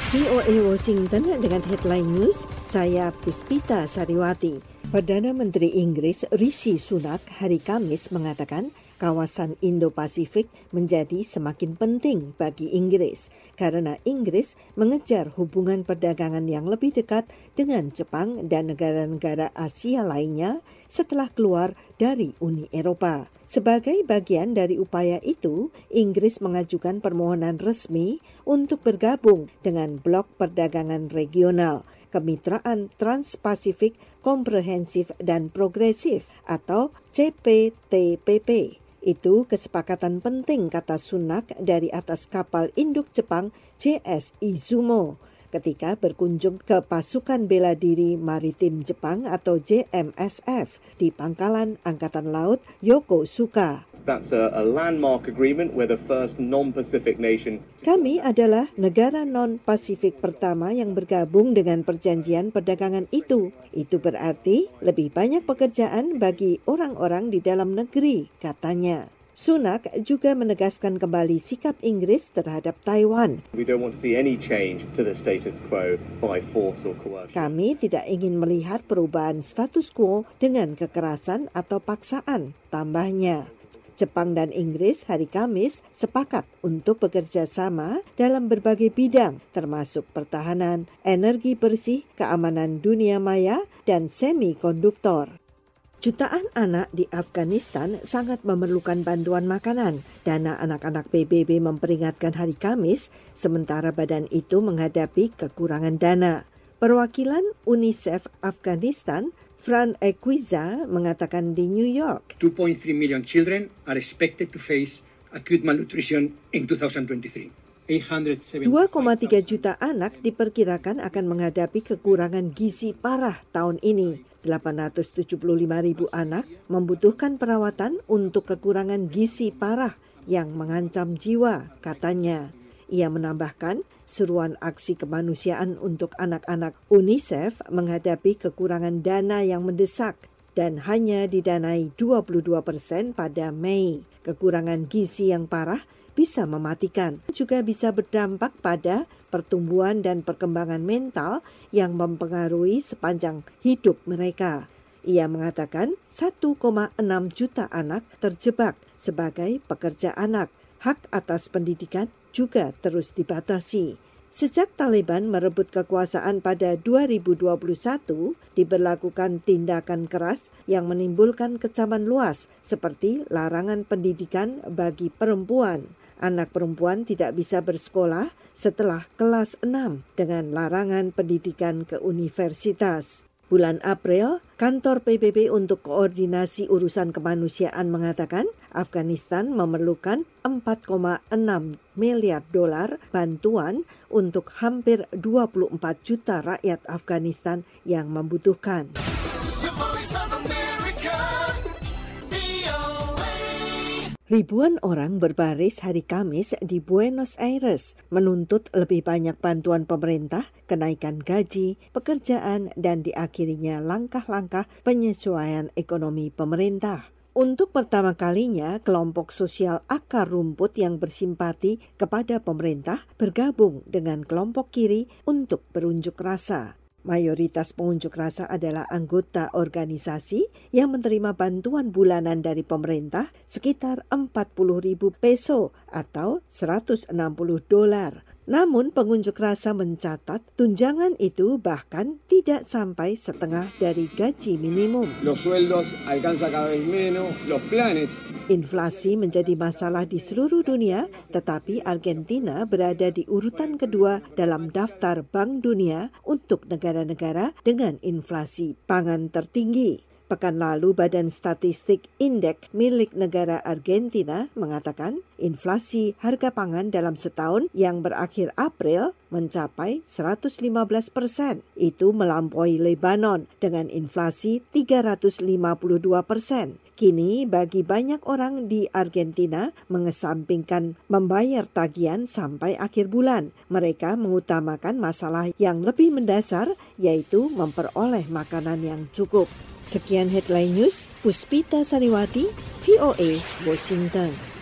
VOA Washington dengan headline news, saya Puspita Sariwati. Perdana Menteri Inggris Rishi Sunak hari Kamis mengatakan kawasan Indo-Pasifik menjadi semakin penting bagi Inggris karena Inggris mengejar hubungan perdagangan yang lebih dekat dengan Jepang dan negara-negara Asia lainnya setelah keluar dari Uni Eropa. Sebagai bagian dari upaya itu, Inggris mengajukan permohonan resmi untuk bergabung dengan Blok Perdagangan Regional, Kemitraan Trans-Pasifik Komprehensif dan Progresif atau CPTPP. Itu kesepakatan penting, kata Sunak dari atas kapal induk Jepang JS Izumo ketika berkunjung ke Pasukan Bela Diri Maritim Jepang atau JMSF di Pangkalan Angkatan Laut Yokosuka. That's a landmark agreement where the first non-Pacific nation. Kami adalah negara non-Pasifik pertama yang bergabung dengan perjanjian perdagangan itu. Itu berarti lebih banyak pekerjaan bagi orang-orang di dalam negeri, katanya. Sunak juga menegaskan kembali sikap Inggris terhadap Taiwan. We don't want to see any change to the status quo by force or coercion. Kami tidak ingin melihat perubahan status quo dengan kekerasan atau paksaan, tambahnya. Jepang dan Inggris hari Kamis sepakat untuk bekerja sama dalam berbagai bidang, termasuk pertahanan, energi bersih, keamanan dunia maya, dan semikonduktor. Jutaan anak di Afghanistan sangat memerlukan bantuan makanan. Dana anak-anak PBB memperingatkan hari Kamis, sementara badan itu menghadapi kekurangan dana. Perwakilan UNICEF Afghanistan, Fran Equiza, mengatakan di New York, 2.3 million children are expected to face acute malnutrition in 2023. 2,3 juta anak diperkirakan akan menghadapi kekurangan gizi parah tahun ini. 875 ribu anak membutuhkan perawatan untuk kekurangan gizi parah yang mengancam jiwa, katanya. Ia menambahkan, seruan aksi kemanusiaan untuk anak-anak UNICEF menghadapi kekurangan dana yang mendesak dan hanya didanai 22% pada Mei. Kekurangan gizi yang parah bisa mematikan, juga bisa berdampak pada pertumbuhan dan perkembangan mental yang mempengaruhi sepanjang hidup mereka. Ia mengatakan 1,6 juta anak terjebak sebagai pekerja anak. Hak atas pendidikan juga terus dibatasi. Sejak Taliban merebut kekuasaan pada 2021, diberlakukan tindakan keras yang menimbulkan kecaman luas seperti larangan pendidikan bagi perempuan. Anak perempuan tidak bisa bersekolah setelah kelas 6 dengan larangan pendidikan ke universitas. Bulan April, kantor PBB untuk koordinasi urusan kemanusiaan mengatakan Afghanistan memerlukan 4,6 miliar dolar bantuan untuk hampir 24 juta rakyat Afghanistan yang membutuhkan. Ribuan orang berbaris hari Kamis di Buenos Aires menuntut lebih banyak bantuan pemerintah, kenaikan gaji, pekerjaan, dan diakhirinya langkah-langkah penyesuaian ekonomi pemerintah. Untuk pertama kalinya, kelompok sosial akar rumput yang bersimpati kepada pemerintah bergabung dengan kelompok kiri untuk berunjuk rasa. Mayoritas pengunjuk rasa adalah anggota organisasi yang menerima bantuan bulanan dari pemerintah sekitar 40.000 peso atau 160 dolar. Namun pengunjuk rasa mencatat tunjangan itu bahkan tidak sampai setengah dari gaji minimum. Los sueldos alcanza cada vez menos, los planes. Inflasi menjadi masalah di seluruh dunia, tetapi Argentina berada di urutan kedua dalam daftar Bank Dunia untuk negara-negara dengan inflasi pangan tertinggi. Pekan lalu, Badan Statistik Indeks milik negara Argentina mengatakan inflasi harga pangan dalam setahun yang berakhir April mencapai 115%. Itu melampaui Lebanon dengan inflasi 352%. Kini bagi banyak orang di Argentina mengesampingkan membayar tagihan sampai akhir bulan. Mereka mengutamakan masalah yang lebih mendasar, yaitu memperoleh makanan yang cukup. Sekian headline news, Puspita Sariwati, VOA, Washington.